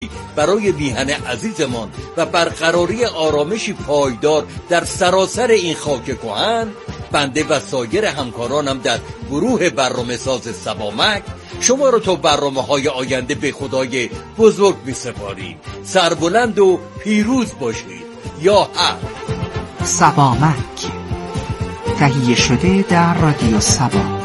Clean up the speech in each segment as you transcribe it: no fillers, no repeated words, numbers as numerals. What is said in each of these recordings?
برای میهن عزیزمان و برقراری آرامشی پایدار در سراسر این خاک کهن، بنده و سایر همکارانم در گروه برنامه‌ساز سبامک شما رو تا برنامه‌های آینده به خدای بزرگ می‌سپاریم. سربلند و پیروز باشید. یا حق. سبامک، تهیه شده در رادیو سبا.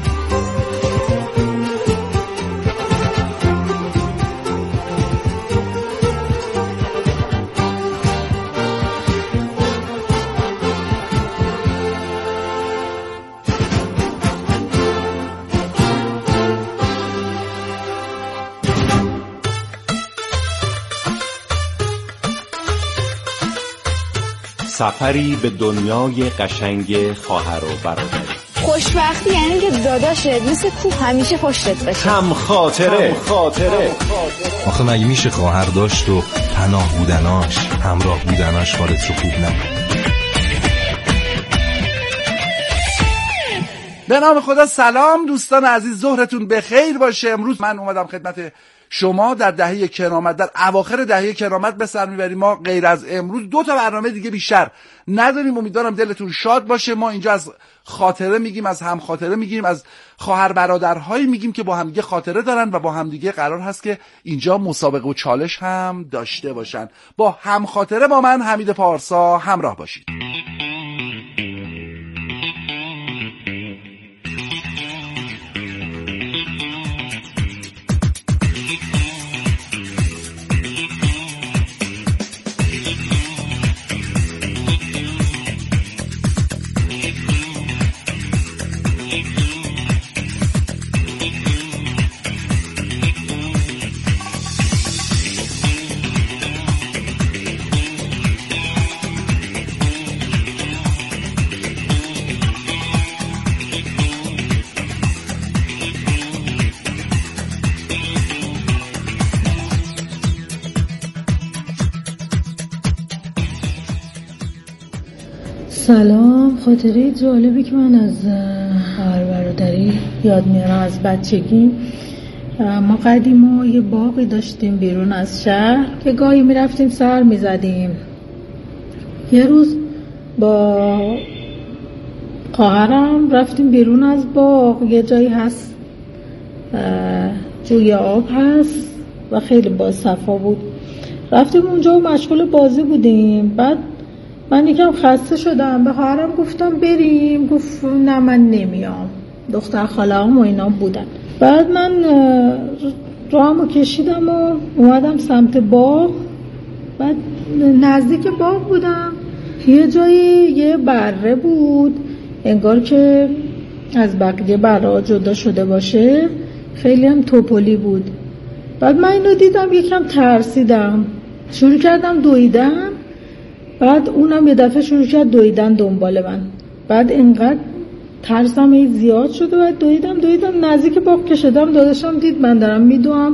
سفری به دنیای قشنگ خواهر و برادری. خوشبختی یعنی که داداشت مثل کوه همیشه پشتت باشه. هم خاطره. آخه مگه میشه خواهر داشت و پناه بودناش، همراه بودناش حالت رو خوب نکنه؟ به نام خدا. سلام دوستان عزیز، ظهرتون بخیر باشه. امروز من اومدم خدمت شما در دهه کرامت، در اواخر دهه کرامت به سر میبریم. ما غیر از امروز 2 تا برنامه دیگه بیشتر نداریم. امیدوارم دلتون شاد باشه. ما اینجا از خاطره میگیم، از هم خاطره میگیم، از خواهر برادرهایی میگیم که با هم دیگه خاطره دارن و با هم دیگه قرار هست که اینجا مسابقه و چالش هم داشته باشن. با هم خاطره با من حمید پارسا همراه باشید. سلام. خاطره جالبی که من از خواهر برادری یاد میارم از بچگی، ما قدیما یه باغی داشتیم بیرون از شهر که گاهی میرفتیم سر میزدیم. یه روز با خواهرم رفتیم بیرون از باغ. یه جایی هست جوی آب هست و خیلی با صفا بود. رفتیم اونجا و مشغول بازی بودیم. بعد من یکم خسته شدم، به خواهرم گفتم بریم. گفت نه من نمیام، دختر خاله‌ام و اینا بودن. بعد من راهمو کشیدم و اومدم سمت باغ. بعد نزدیک باغ بودم، یه جایی یه بره بود، انگار که از بقیه بره‌ها جدا شده باشه، خیلی هم توپلی بود. بعد من اینو دیدم، یکم ترسیدم، شروع کردم دویدن. بعد اونم یه دفعه شروع کرد دویدن دنبال من. بعد اینقدر ترسم ای زیاد شد و دویدم نزدیک باغ که شدم. داداشم دید من دارم میدوام،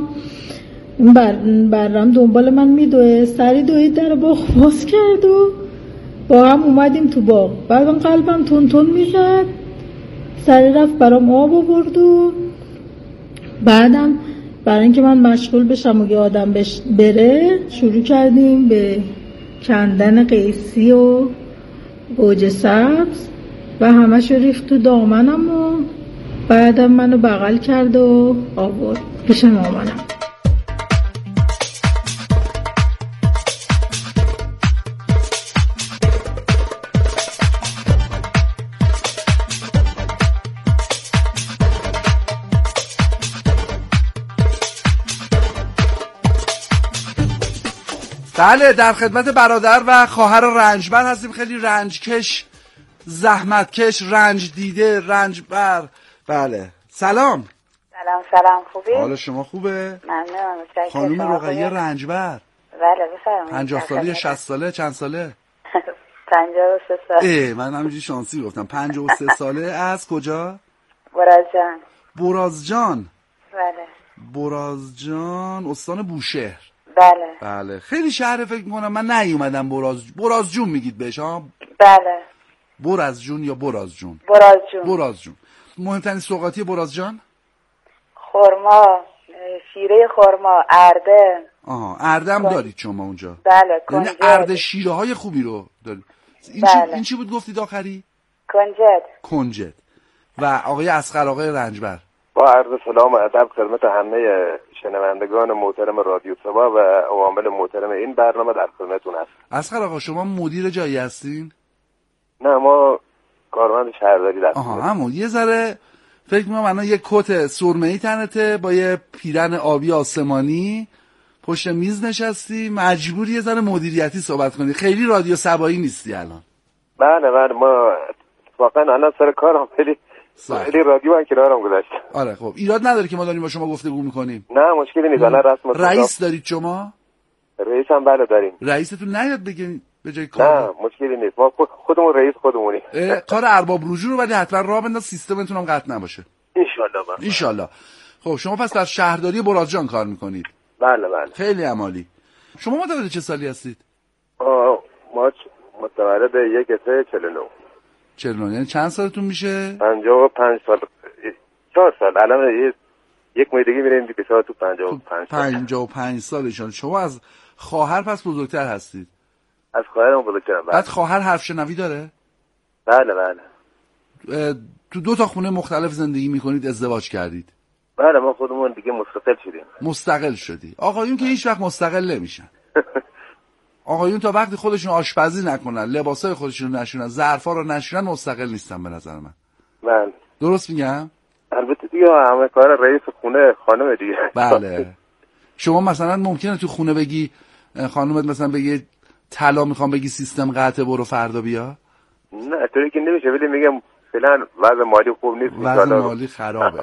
برم دنبال من میدوه. سری دوید در باغ باز کرد و با هم اومدیم تو باغ. بعد من قلبم تون میزد، سری رفت برام آب آورد و بعدم برای اینکه من مشغول بشم و یه آدم بره، شروع کردیم به کندن قیسی و گوجه سبز و همش ریخت تو دامنم و بعدم منو بغل کرد و آورد پیش مامانم. بله، در خدمت برادر و خواهر رنجبر هستیم. خیلی رنجکش، زحمتکش، رنج دیده، رنجبر. بله، سلام. سلام، خوبی؟ حال شما خوبه؟ ممنونم. خانم رقیه رنجبر. بله بفرمایید. 50 ساله، 60 ساله، چند ساله؟ 53 ساله. من همینجوری شانسی گفتم. 53 ساله. از کجا؟ برازجان. برازجان. بله. برازجان، استان بوشهر. بله. خیلی شهر فکر میکنم. من نیومدم برازجون میگید بهش ها؟ بله. برازجون یا برازجون؟ برازجون. مهمترین سوغاتی برازجان؟ خرما، شیره خرما، ارده. اردم دارید شما اونجا؟ بله. یعنی ارد شیره های خوبی رو دارید. این چی بود گفتید آخری؟ کنجد. و آقای اصغر آقای رنجبر، با عرض سلام و ادب خدمت همه شنوندگان محترم رادیو سبا و عوامل محترم این برنامه در خدمتتون هست. اصغر آقا شما مدیر جایی هستین؟ نه، ما کارمند شهرداری هستیم. همون یه ذره فکر می‌کنم الان یه کت سرمه‌ای تنته با یه پیرن آبی آسمانی پشت میز نشستی، مجبوری یه ذره مدیریتی صحبت کنی. خیلی رادیو سبایی نیستی الان. بله ما واقعا الان سر کارم خیلی رادیو من کنارم گذاشتم. آره خب ایراد نداره که ما داریم با شما گفتگو میکنیم. نه مشکلی نیست. الان رسم رئیس دارید شما؟ رئیس هم بله داریم. رئیستون نیاد بگین به جای کار؟ نه مشکلی نیست، ما خودمون رئیس خودمونی. کار ارباب رجوع رو ولی حتما راه بنداز سیستمتون هم قطع نباشه. ان شاء الله. خب شما پس در شهرداری برادجان کار میکنید؟ بله. خیلی عالی. شما متولد چه سالی هستید؟ ما متولد 1/3/49. 49. یعنی چند سالتون میشه؟ 55 سال. 4 سال. الان یک ماه دیگه میریم دیگه تو 55 سال. 55 سالشون. شما از خواهر پس بزرگتر هستید؟ از خواهرم بزرگترم. بعد خواهر حرف شنوی داره؟ بله. تو 2 تا خونه مختلف زندگی میکنید، ازدواج کردید؟ بله ما خودمون دیگه مستقل شدی. آقایون که هیچ وقت مستقل نمیشن. آقایون تا وقتی خودشون آشپزی نکنن، لباسای خودشون رو نشونن، ظرفا رو نشونن، مستقل نیستن به نظر من. بله. درست میگم؟ البته دیگه همه کار رئیس خونه خانم دیگه. بله. شما مثلا ممکنه تو خونه بگی خانومت مثلا بگی طلا میخوام، بگی سیستم قطعه برو فردا بیا؟ نه طوری که نمیشه، ولی میگم فعلا وضع مالی خوب نیست. وضع مالی خرابه.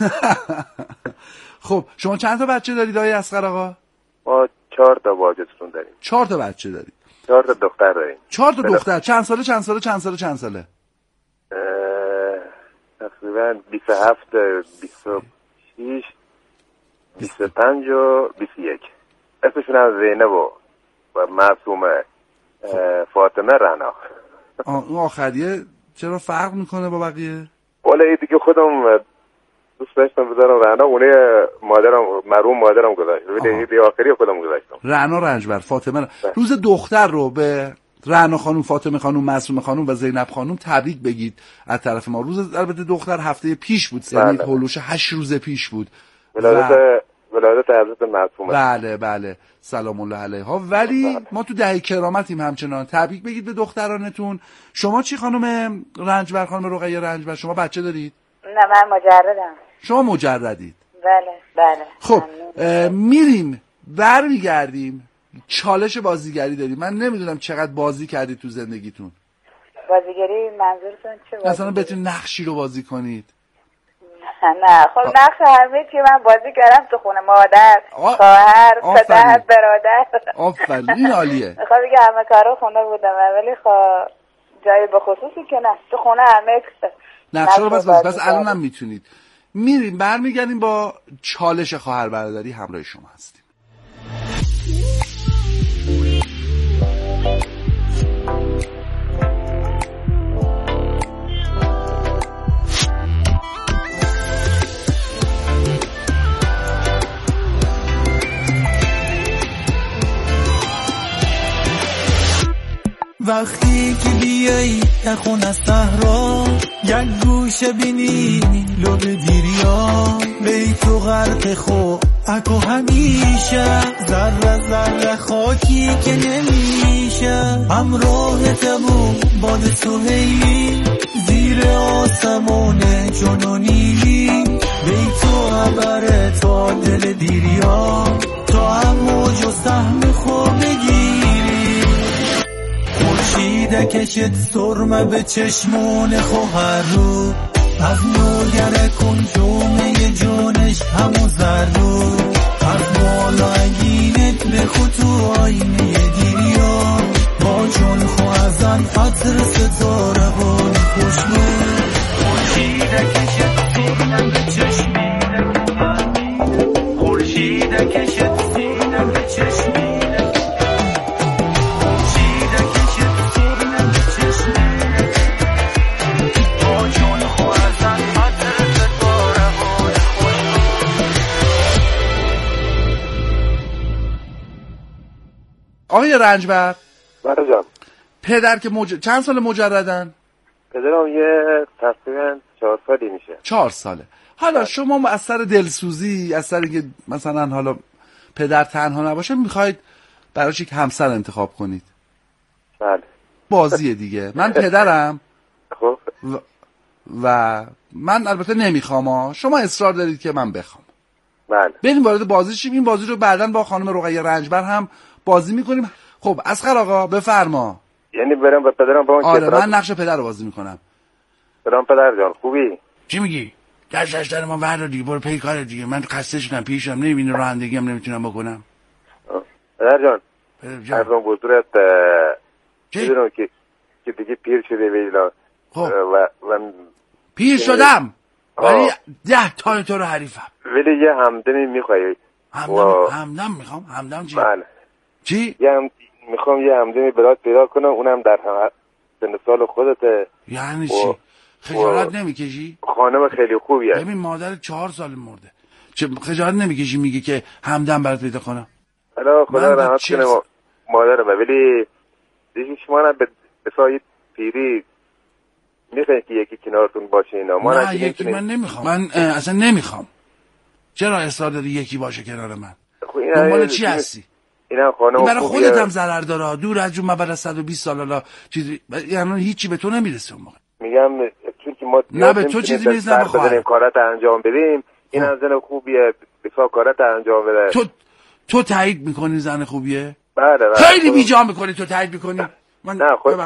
خب شما چند تا بچه دارید آقای اصغر آقا؟ ما 4 تا بچه‌تون داریم. 4 تا بچه دارید؟ 4 تا دختر داریم. 4 تا دختر. چند ساله؟ تقریبا 27 26 25 و 21. اسمشون هم زینب و معصومه فاطمه رنا. اون آخریه چرا فرق میکنه با بقیه؟ والا این دیگه خودم دوست داشتم بذارم رنا، اونه مرحوم مادرم گذاشت، ولی دی آخری خودم گذاشتم. رنا رنجبر، فاطمه. روز دختر رو به رنا خانم، فاطمه خانم، معصومه خانم و زینب خانم تبریک بگید از طرف ما. روز البته دختر هفته پیش بود، یعنی هولوش 8 روز پیش بود. ولادت حضرت معصومه. بله سلام الله علیها. ولی ما تو دهه کرامتیم همچنان. تبریک بگید به دخترانتون. شما چی خانم رنجبر، خانم رقیه رنجبر، شما بچه دارید؟ نه من مجردم. شما مجردید؟ بله. خب میریم برمیگردیم. چالش بازیگری داریم. من نمیدونم چقدر بازی کردید تو زندگیتون. بازیگری منظورتون چه بازی؟ مثلا بتونید نقشی رو بازی کنید. نه خب نقش همه چی من بازی کردم تو خونه، مادر، خواهر، پدر، برادر. آفرین، این عالیه. میخوام بگم همه کارا خونه بودم، ولی خب جای به خصوصی که نه، تو خونه همه نقشه رو بس الان هم میتونید. میریم برمیگردیم با چالش خواهر برادری. همراه شما هستیم. وقتی که بیایی یه خونه صحرا، یک گوشه بینی لب دیریا، بی تو غرق خو اکو همیشه، ذره ذره خاکی که نمیشه، همراه تبو باد سهیلی، زیر آسمون جنونی، بی تو عبره تا دل دیریا، تا اموج و سهم خو بگیری، خورشید کشت سرمه به چشمون خواهر رو، از نوگر کن جومه جونش همو زردو، از بالا اگینت به خطو آینه دیریا، با جون خوازن عطر ستاره بود خوشبو، خورشید کشت سرمه به چشمون خواهر، خورشید کشت سرمه به چشمون، آقای رنجبر بله جان. پدر که چند سال مجردن؟ پدرم یه تقریبا 4 سالی میشه. 4 ساله. حالا شما از سر دلسوزی، از سر اینکه مثلا حالا پدر تنها نباشه میخواید براش یک همسر انتخاب کنید. بله. بازیه دیگه. من پدرم. خب. و من البته نمیخوام، شما اصرار دارید که من بخوام. بله. بریم وارد بازی شیم. این بازی رو بعداً با خانم رقیه رنجبر هم بازی میکنیم. خب اصغر آقا بفرما. یعنی برم به پدرم با اون آره من نقش پدر رو بازی میکنم. برام پدر جان خوبی؟ چی میگی؟ دست در ما ور دیگه، برو پی کار دیگه. من خسته شدم، پیشم نمیبینی، رانندگی هم نمیتونم بکنم. پدر جان ارزم بزرگت میدونم که دیگه پیر شده ویلا. خب و پیر شدم ولی 10 تا تو رو حریفم. ولی یه همدمی میخوایی. همدم میخوام؟ همدم چی؟ بله. چی؟ میخوام یه همدمی برات پیدا کنم، اونم در سن سال خودته. یعنی چی؟ خجالت نمیکشی؟ خانم خیلی خوبیه. ببین مادر 4 سال مرده، چه خجالت نمیکشی میگی که همدم برات پیدا کنم؟ حالا خدا رحمت کنه مادرم، ولی دیگه شما نه به سایت پیری میخواید که یکی کنارتون باشه اینا. نه یکی من نمیخوام، من اصلا نمیخوام. چرا اصرار داری یکی باشه کنار من؟ دنبال چی هستی؟ اینا خانم این برای خودت هم ضرر داره. دور از جون، من بعد از 120 سال حالا چیزی یعنی هیچی به تو نمیرسه. اون موقع میگم چون که ما نه به تو چیزی نیست، نه بخوام کارات انجام بدیم. این از زن خوبیه، بسا کارات انجام بده. تو تایید میکنی زن خوبیه؟ بله. خیلی بیجا میکنی تو تایید میکنی. من نه خود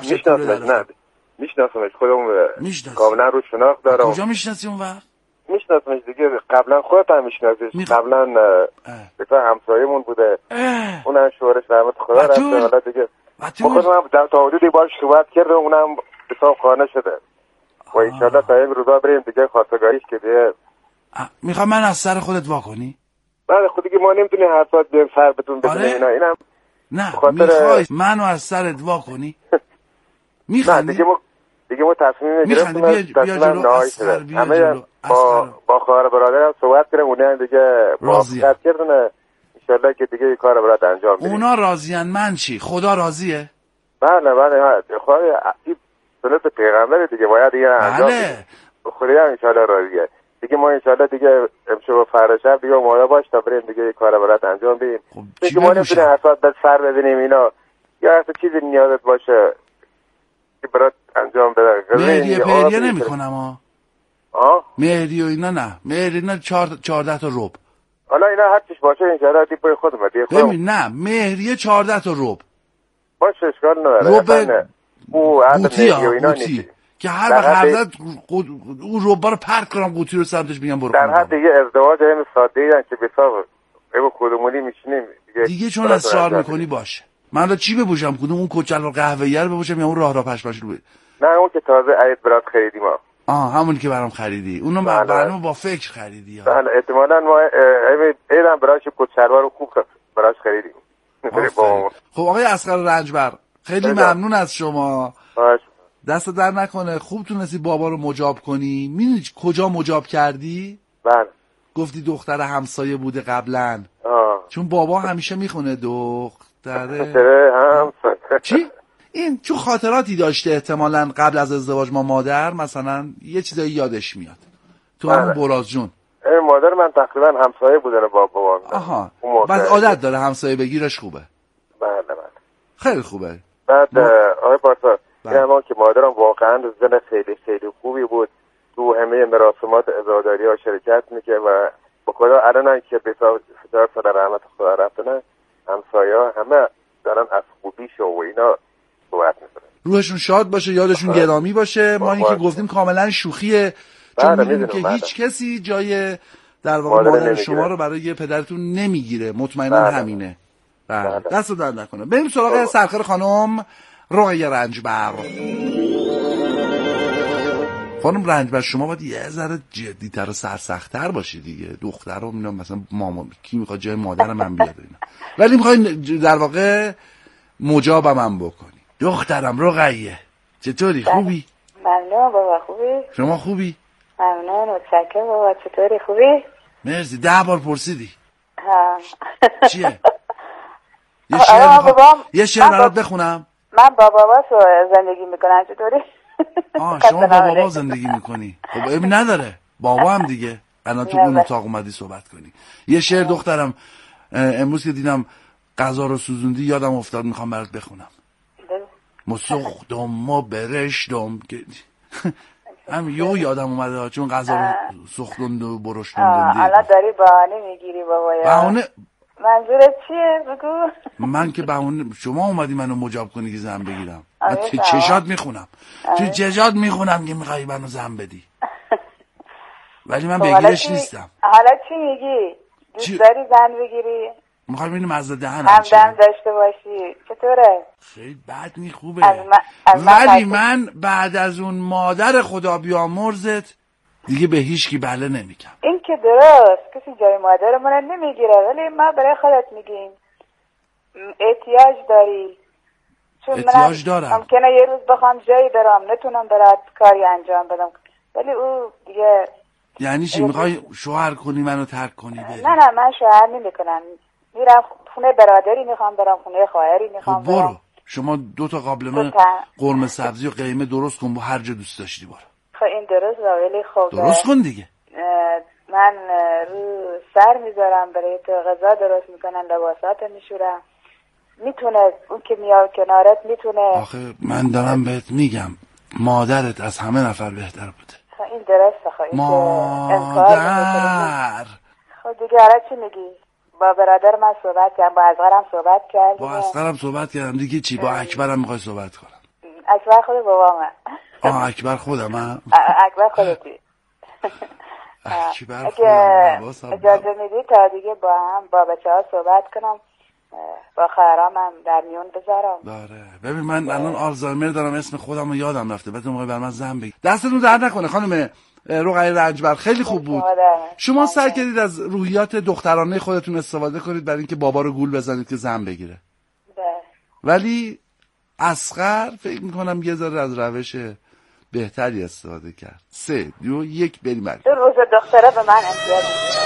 میشناسمش خودم کاملا رو شناخت دارم. کجا میشناسی اون وقت؟ میشناسمش دیگه، قبلا خودت هم میشناسیش. قبلا بسا همسایه‌مون بوده. اونم شوهرش رحمت خدا رفته. حالا دیگه خودم در تا حدودی باش صحبت کردم، اونم بسا خانه شده. و انشالله تا یک روزا بریم دیگه خواستگاریش که دیگه. میخوام من از سر خودت واکنی؟ بله خود دیگه ما نمیتونیم هر ساعت بریم سر بتون بزنیم. اینم نه میخوای منو از سرت واکنی؟ میخوای دیگه ما تصمیم میگیریم. بیا جلو اصغر، بیا جلو. با خواهر برادرم صحبت کردم، اونها دیگه موافقت کردن انشالله که دیگه کار برات انجام بدیم. اونا راضیان، من چی؟ خدا راضیه؟ بله خدا سنت پیغمبر دیگه باید دیگه انجام بدیم. خدا انشالله راضیه دیگه. ما انشالله دیگه امشب و فردا شب دیگه مایا باش تا بریم دیگه کار برات انجام بدیم. دیگه ما نمیتونیم هر ساعت سر بزنیم اینا، یا هر چیزی نیازت باشه که برات انجام بده. مهریه پیریه نمی کنم مهریه اینا نه. مهریه اینا 14 تا رب. حالا اینا هر چیش باشه انشالله دیگه خودم ببین نه مهریه 14 تا رب باشه، اشکال نداره. رب قوطی که هر وقت هر زد اون ربا رو پرت کنم قوطی رو سمتش میگم برو. در حد دیگه ازدواج هم ساده ای که بسا ایو خودمونی میشینیم دیگه چون اصرار میکنی باشه. من چی بپوشم؟ کدوم اون کچل و قهوه‌ای رو بپوشم یا اون راه پشماش رو؟ نه اون که تازه عید برات خریدیم. همون که برام خریدی. اونو برام با فکر خریدی. بله احتمالاً ما ایدم براش کچلوار خوب براش خریدیم. خب آقای اصغر رنجبر خیلی ممنون از شما. دست در نکنه. خوب تونستی بابا رو مجاب کنی. میدونی کجا مجاب کردی؟ بله. گفتی دختر همسایه بوده قبلا. چون بابا همیشه میخونه دختره چی؟ این چون خاطراتی داشته احتمالاً قبل از ازدواج ما مادر مثلا یه چیزایی یادش میاد. تو همون براز جون مادر من تقریبا همسایه بودن با بابا. بعد عادت داره همسایه بگیرش خوبه. بله خیلی خوبه. بعد آقای پارسا این که مادرم واقعا زن خیلی خیلی خوبی بود. تو همه مراسمات عزاداری ها شرکت میکنه و با خدا الان که بسیار سال رحمت خدا رفتن همسایه ها همه دارن از خوبیش و اینا صحبت میکنن. روحشون شاد باشه، یادشون گرامی باشه. ما اینکه گفتیم کاملا شوخیه، چون میدونیم که هیچ کسی جای در واقع مادر شما رو برای پدرتون نمیگیره. مطمئنا همینه. دست در نکنه. بریم سراغ سرکار خانم رقیه رنجبر. خانم رنجبر شما باید یه ذره جدی‌تر و سرسخت‌تر باشی دیگه. دخترم اینا مثلا مامان کی میخواد جای مادر من بیاد اینا، ولی میخواین در واقع مجابم هم بکنی. دخترم رقیه چطوری؟ خوبی؟ ممنون بابا. خوبی؟ شما خوبی؟ ممنون متشکرم بابا. چطوری؟ خوبی؟ مرسی. 10 بار پرسیدی. ها چیه؟ یه شعر برات بخونم. من با بابا زندگی میکنم. چطوری؟ شما با بابا زندگی میکنی؟ خب اب نداره، بابا هم دیگه الان تو اون اتاق اومدی صحبت کنی. یه شعر دخترم امروز که دیدم غذا رو سوزوندی یادم افتاد، میخوام برات بخونم. مسوختم و برشتم هم یادم اومده چون غذا رو سوختند و برشتند. الان داری بهانه میگیری بابایا. بهانه منظورت چیه بگو؟ من که بهانه شما اومدی منو مجاب کنی که زن بگیرم. من چشات میخونم، تو چشات میخونم که میخوای منو زن بدی، ولی من بگیرش نیستم. حالا چی میگی؟ دوست داری زن بگیری؟ میخوای ببینیم از دهنم همدم داشته باشی. چطوره؟ خیلی بد نی، خوبه. ولی من بعد از اون مادر خدا بیامرزت دیگه به هیچ کی بله نمیگم. این که درست، کسی جای مادر من نمیگیره، ولی ما برای خودت میگیم احتیاج داری. چون احتیاج دارم. ممکنه یه روز بخوام جایی برام نتونم برات کاری انجام بدم، ولی او دیگه. یعنی چی؟ میخوای شوهر کنی منو ترک کنی بری؟ نه من شوهر نمیکنم، میرم خونه برادری میخوام برم، خونه خواهری میخوام برم. برو شما 2 تا قابلمه قرمه سبزی و قیمه درست کن، با هر جا دوست داشتی برو. خب این درست، ولی خب درست کن دیگه. من رو سر میذارم برای تو، غذا درست میکنم، لباسات میشورم. میتونه اون که میاد کنارت میتونه. آخه من دارم بهت میگم مادرت از همه نفر بهتر بوده. این درسته. خب مادر. خب دیگه حالا چی میگی؟ با برادر من صحبت کردم، با اصغرم صحبت کردم. با اصغرم صحبت کردم دیگه. چی با اکبرم میخوای صحبت کنم؟ اکبر خود بابامه. اکبر خودم ها؟ اکبر خودتی. اکبر خودم. اجازه میدی تا دیگه با بچه ها صحبت کنم، با خواهرام هم در میون بذارم. داره. ببین من الان آلزایمر دارم، اسم خودم رو یادم رفته، بعد موقع بر من زن بگی. دستتون درد نکنه خانم رقیه رنجبر، خیلی خوب بود. شما سعی کردید از روحیات دخترانه خودتون استفاده کنید برای اینکه بابا رو گول بزنید که زن بگیره. ولی اصغر فکر میکنم یه ذره از روش بهتری استفاده کرد. 3 2 1 بریم. دو روز دختره به من امتیاز میده.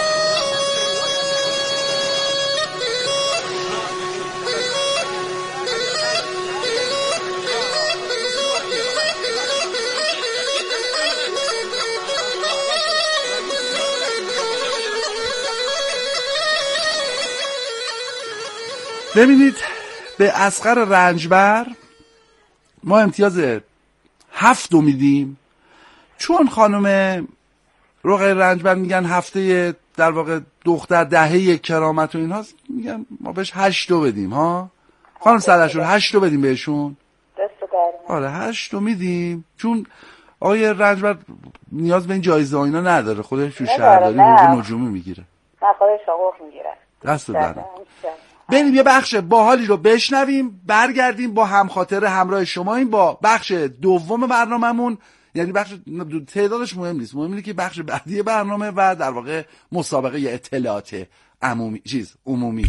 ببینید به اصغر رنجبر ما امتیاز 7 میدیم، چون خانم رقیه رنجبر میگن هفته در واقع دختر دهه کرامت و اینها، میگن ما بهش 8 بدیم ها. خانم سرشور 8 بدیم بهشون. آره 8 میدیم، چون آقای رنجبر نیاز به این جایزه ها اینا نداره، خودش تو شهرداری حقوق نجومی میگیره. نه خودش حقوق میگیره. دست دارم. بریم یه بخش باحالی رو بشنویم، برگردیم با همخاطر همراه شما این با بخش دوم برنامه‌مون. یعنی بخش تعدادش مهم نیست، مهم اینه که بخش بعدی برنامه و در واقع مسابقه اطلاعات عمومی.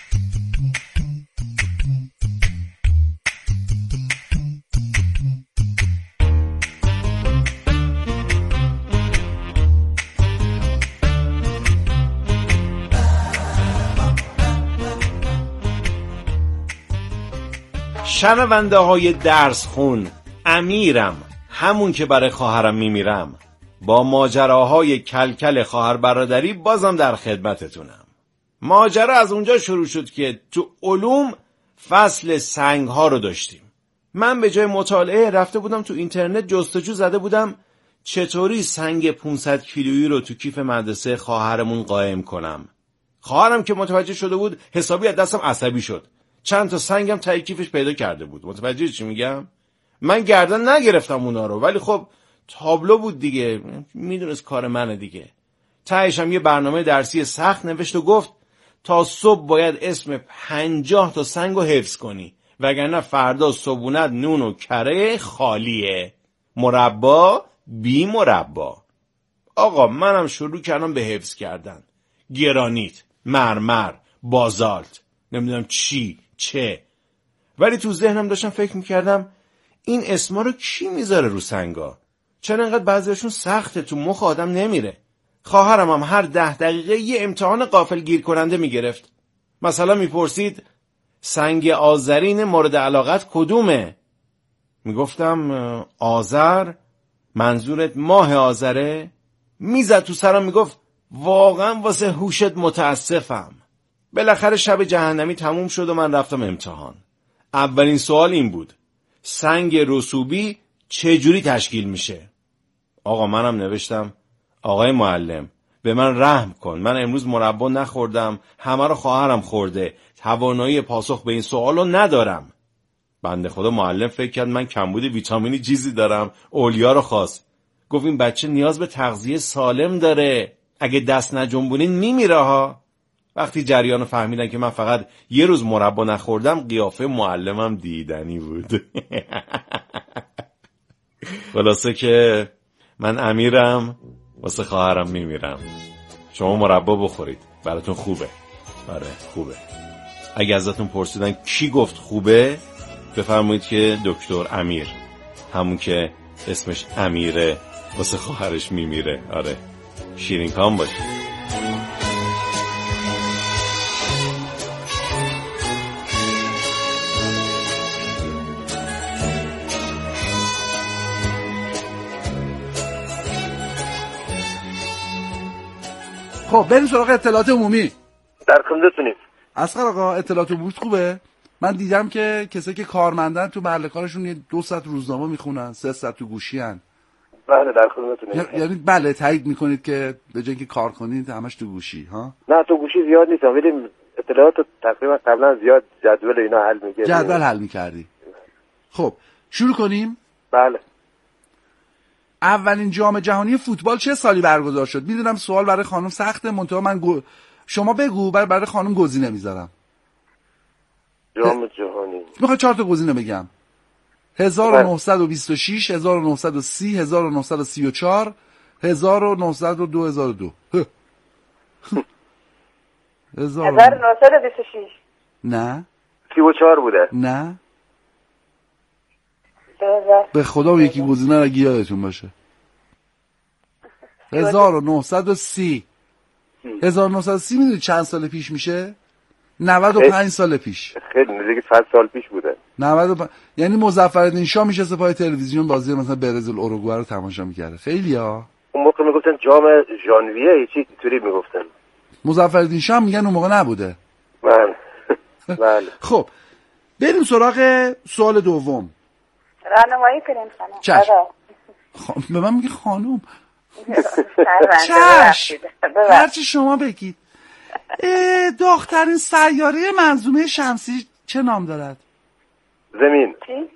شنونده های درس خون، امیرم، همون که برای خواهرم میمیرم، با ماجراهای کلکل خواهر برادری بازم در خدمتتونم. ماجرا از اونجا شروع شد که تو علوم فصل سنگ ها رو داشتیم. من به جای مطالعه رفته بودم تو اینترنت جستجو زده بودم چطوری سنگ 500 کیلویی رو تو کیف مدرسه خواهرمون قایم کنم. خواهرم که متوجه شده بود حسابی از دستم عصبی شد. چند تا سنگم تای کیفش پیدا کرده بود. متوجه چی میگم؟ من گردن نگرفتم اونا رو، ولی خب تابلو بود دیگه، میدونست کار منه دیگه. تهش هم یه برنامه درسی سخت نوشت و گفت تا صبح باید اسم 50 تا سنگو حفظ کنی، وگرنه فردا صبحونت نون و کره خالیه. مربا بی مربا. آقا منم شروع کردم به حفظ کردن. گرانیت، مرمر، بازالت، نمیدونم چه. ولی تو ذهنم داشتم فکر میکردم این اسما رو کی میذاره رو سنگا؟ چرا انقدر بعضیشون سخته، تو مخ آدم نمیره. خواهرم هم هر 10 دقیقه یه امتحان غافلگیر کننده میگرفت. مثلا میپرسید سنگ آذرین مورد علاقت کدومه؟ میگفتم آذر؟ منظورت ماه آذره؟ میزد تو سرم میگفت واقعا واسه هوشت متاسفم. بالاخره شب جهنمی تموم شد و من رفتم امتحان. اولین سوال این بود: سنگ رسوبی چجوری تشکیل میشه؟ آقا منم نوشتم آقای معلم به من رحم کن، من امروز مربا نخوردم، همه رو خواهرم خورده، توانایی پاسخ به این سوالو ندارم. بنده خدا معلم فکر کرد من کمبود ویتامینی چیزی دارم، اولیا رو خواست. گفت این بچه نیاز به تغذیه سالم داره، اگه دست نجنبونین میمیره ها. وقتی جریانو فهمیدن که من فقط یه روز مربا نخوردم، قیافه معلمم دیدنی بود. خلاصه که من امیرم، واسه خواهرم میمیرم. شما مربا بخورید، براتون خوبه. آره خوبه. اگه ازتون پرسیدن کی گفت خوبه، بفرمایید که دکتر امیر، همون که اسمش امیره، واسه خواهرش میمیره. آره شیرین کام باشه. خب بریم سراغ اطلاعات عمومی. در خدمتتونیم. اصغر آقا اطلاعات عمومی خوبه؟ من دیدم که کسایی که کارمندن تو محل کارشون 2 ساعت روزنامه میخونن، 3 ساعت تو گوشی ان. بله در خدمتتونیم. یعنی بله تایید میکنید که به جای اینکه کار کنید همش تو گوشی ها؟ نه تو گوشی زیاد نیستم، ولی اطلاعات تقریبا قبلا زیاد جدول اینا حل می‌کردی. جدول حل می‌کردی. خب شروع کنیم؟ بله. اولین جام جهانی فوتبال چه سالی برگزار شد؟ میدونم سوال برای خانم سخته، منتها من شما بگو، برای خانم گزینه میذارم. جام جهانی میخوام 4 تا گزینه بگم. 1926 1930 1934 1902 2002 1926 نه 34 بوده. نه به خدا یکی گزینه رو یادتون باشه. 1930 1930 میدونی چند سال پیش میشه؟ 95 سال پیش. خیلی نزدیک 100 سال پیش بوده. 95 یعنی مظفرالدین شاه میشه پای تلویزیون بازی مثلا برزیل اوروگوئه رو تماشا میکرده. خیلی ها اون موقع میگفتن جام ژانویه چی طوری میگفتن. مظفرالدین شاه میگن اون موقع نبوده. بله. بله. خب بریم سراغ سوال دوم. راهنمایی کنین خانم. چشم. به من میگه خانم. چشم. هرچی شما بگید. داغ‌ترین سیاره منظومه شمسی چه نام دارد؟ زمین.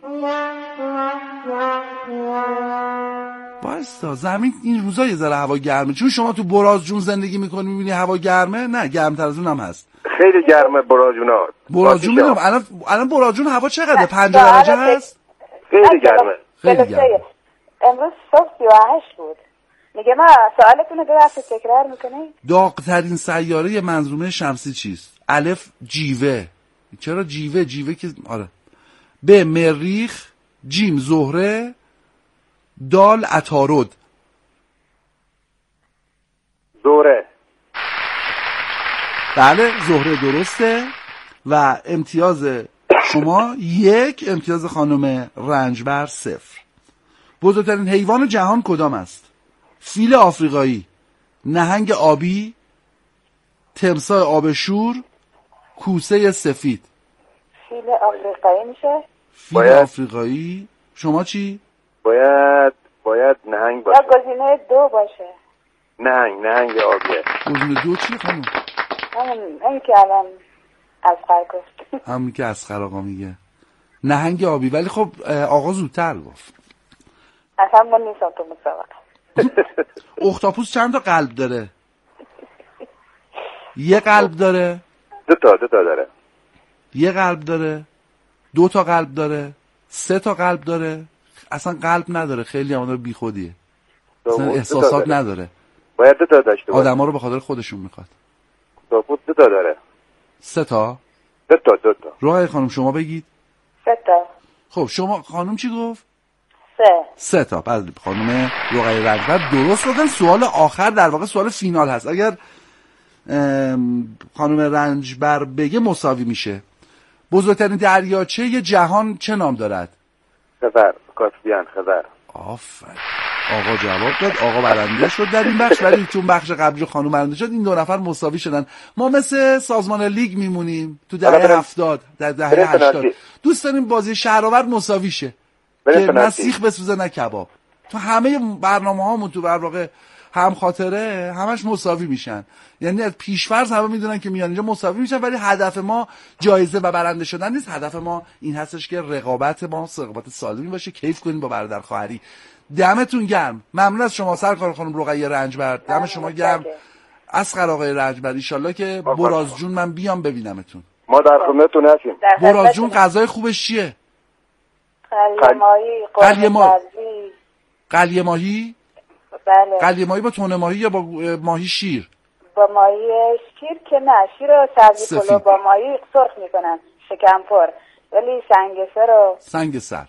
بایستا زمین این روزا یه ذره هوا گرمه، چون شما تو برازجون زندگی میکنی میبینی هوا گرمه. نه گرم‌تر از اون هم هست. خیلی گرمه برازجون‌ها. برازجون میدونم الان برازجون هوا چقدره؟ 50 درجه هست؟ خیلی گرمه. خیلی گرمه. امروز صبح 38 بود. میگه ما سوالتون رو 2 دفعه تکرار میکنی؟ داغ‌ترین سیاره منظومه شمسی چیست؟ الف جیوه. چرا جیوه؟ جیوه که آره. ب مریخ، جیم زهره، دال عطارد. زهره. بله زهره درسته و امتیاز شما 1، امتیاز خانم رنجبر 0. بزرگترین حیوان جهان کدام است؟ فیل آفریقایی، نهنگ آبی، تمساح آبشور، کوسه سفید. فیل آفریقایی میشه؟ فیل آفریقایی. شما چی؟ باید نهنگ باشه. یا گزینه 2 باشه. نهنگ آبیه. گزینه 2 چی خانم؟ همین که الان اسخر گفت. همین که اسخر آقا میگه نهنگ آبی، ولی خب آقا زودتر گفت. اصلا من نیستم تو مسابقه. اختاپوس چند تا قلب داره؟ 1 قلب داره؟ 2 تا داره. 1 قلب داره؟ 2 تا قلب داره؟ 3 تا قلب داره؟ اصلا قلب نداره. خیلی همون بی خودیه. اصلا احساسات نداره. باید 2 تا داشته باشه. آدما رو به خاطر خودشون میخواد. اختاپوس 2 تا داره. 3 تا؟ 2 تا. روحی خانم شما بگید. 3 تا. خب شما خانم چی گفت؟ 3 تا. بعد خانم رقیه رنجبر درست گفتن. سوال آخر در واقع سوال فینال هست. اگر خانم رنجبر بگه مساوی میشه. بزرگترین دریاچه جهان چه نام دارد؟ خزر، کاسپیان، خزر. آفرین. آقا جواب داد، آقا برنده شد در این بخش، ولی چون بخش قبلی خانم برنده شد این دو نفر مساوی شدن. ما مثل سازمان لیگ میمونیم تو دهه 70 در دهه 80 دوست داریم بازی شهرآورد مساوی شه که نه سیخ بسوزه نه کباب. تو همه برنامه‌هامون تو واقع هم خاطره همش مساوی میشن، یعنی از پیش‌فرض همه میدونن که میان اینجا مساوی میشن، ولی هدف ما جایزه و برنده شدن نیست. هدف ما این هستش که رقابت ما رقابت سالمی باشه، کیف کنیم با برادر خواهری. دمتون گرم، ممنون از شما سرکار خانم رقیه رنجبر، دم شما گرم. اسقر آقای رنجبر، ان شاءالله که براز جون من بیام ببینمتون. ما در خدمتتون هستیم. براز جون غذای خوبش چیه؟ قلیه ماهی. بله. قلیه ماهی با تونه ماهی یا با ماهی شیر؟ با ماهی شیر که نه، شیر رو سبزی پلو با ماهی سرخ میکنن شکمپر، ولی سنگسر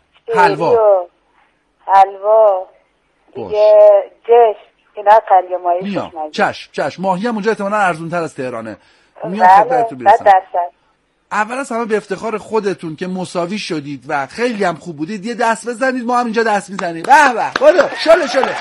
حلوا دیگه جش اینا قلیه ماهی میام. چشم ماهی هم اونجا احتمالاً ارزونتر از تهرانه. میام خدمتتون برسم. اول از همه به افتخار خودتون که مساوی شدید و خیلی هم خوب بودید یه دست بزنید، ما هم اینجا دست میزنیم. به به برو شله.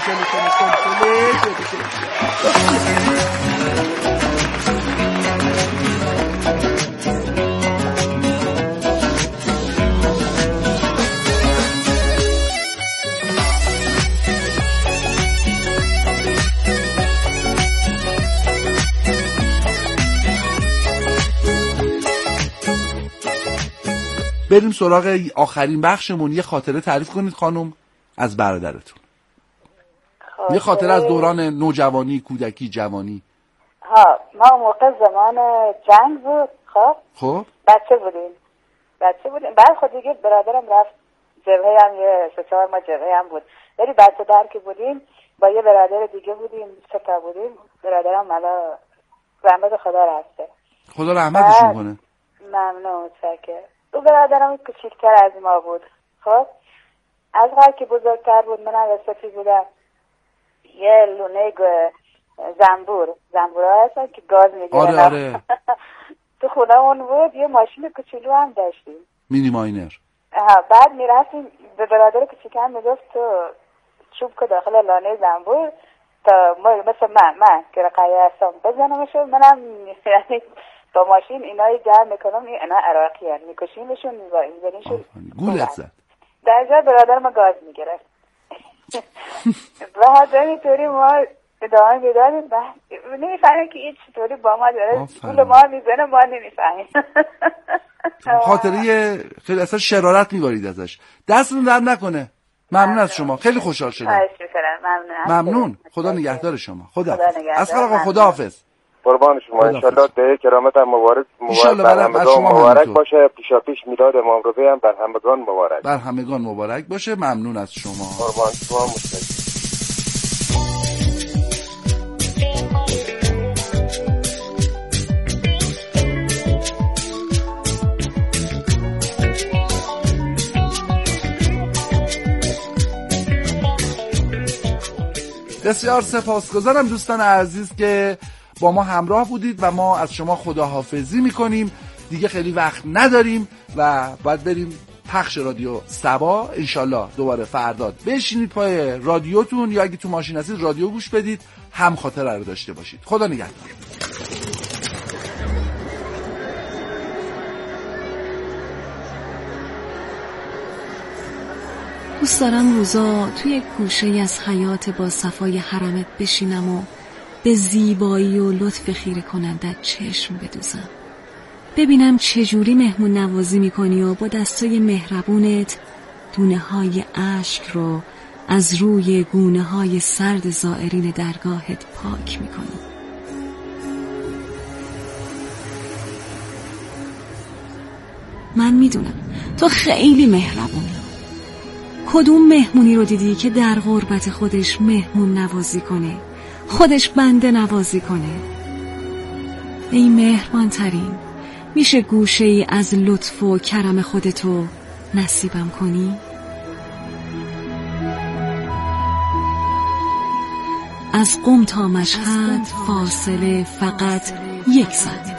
بریم سراغ آخرین بخشمون. یه خاطره تعریف کنید خانم از برادرتون. یه خاطره از دوران نوجوانی، کودکی، جوانی. ما موقع زمان جنگ بود. خب بچه بودیم. بعد خود دیگه برادرم رفت جبهه، هم یه 3-4 ماه جبهه هم بود، ولی بچه در که بودیم با یه برادر دیگه بودیم، 3 تا بودیم. برادرم مالا رحمت خدا رفته، خدا رحمتشون کنه. ممنون چکر. او برادرم کوچیک‌تر از ما بود. خب از هر که بزرگتر بود، منم وسطی بودم. یه لونه زنبورا هستن که گاز میگیرن. آره. تو خونه اون بود. یه ماشین کوچولو هم داشتیم، مینی ماینر. بعد میرفتیم به برادر کوچیکم میگفت تو چوب که داخل لانه زنبور تا مثل من که رقیه هستم بزنمشو، منم یعنی با ماشین اینایی جمع میکنم، اینا عراقی هن میکشیمشون میزنیشون. گولت زد. در جا برادر ما گاز میگرفت. بعد اینطوری ما ادامه میدادیم، نمیفهمیم که این چطوری با ما داره گول ما میزنه، ما نمیفهمیم. خاطره خیلی اصلا شرارت میبارید ازش. دستتون درد نکنه. ممنون از شما، خیلی خوشحال شدم. ممنون. خدا نگهدار شما. خدا اسقر آقا، خدا حافظ. قربان شما. انشالله به کرامت هم مبارک باشه. پیشاپیش میلاد امام رضا هم بر همگان مبارک باشه. ممنون از شما. قربان شما. متشکرم. بسیار سپاسگزارم دوستان عزیز که با ما همراه بودید و ما از شما خداحافظی میکنیم. دیگه خیلی وقت نداریم و باید بریم پخش رادیو صبا. انشالله دوباره فرداد بشینید پای رادیوتون یا اگه تو ماشین هستید رادیو گوش بدید، هم خاطره رو داشته باشید. خدا نگهدار. دوست دارم روزا توی گوشه از حیات با صفای حرمت بشینم و به زیبایی و لطف خیره کنندت چشم بدوزم، ببینم چجوری مهمون نوازی میکنی و با دستای مهربونت دونه های اشک رو از روی گونه های سرد زائرین درگاهت پاک میکنی. من میدونم تو خیلی مهربونی. کدوم مهمونی رو دیدی که در غربت خودش مهمون نوازی کنه، خودش بنده نوازی کنه؟ ای مهربان ترین، میشه گوشه ای از لطف و کرم خودتو نصیبم کنی؟ از قم تا مشهد فاصله فقط 1 ساعت.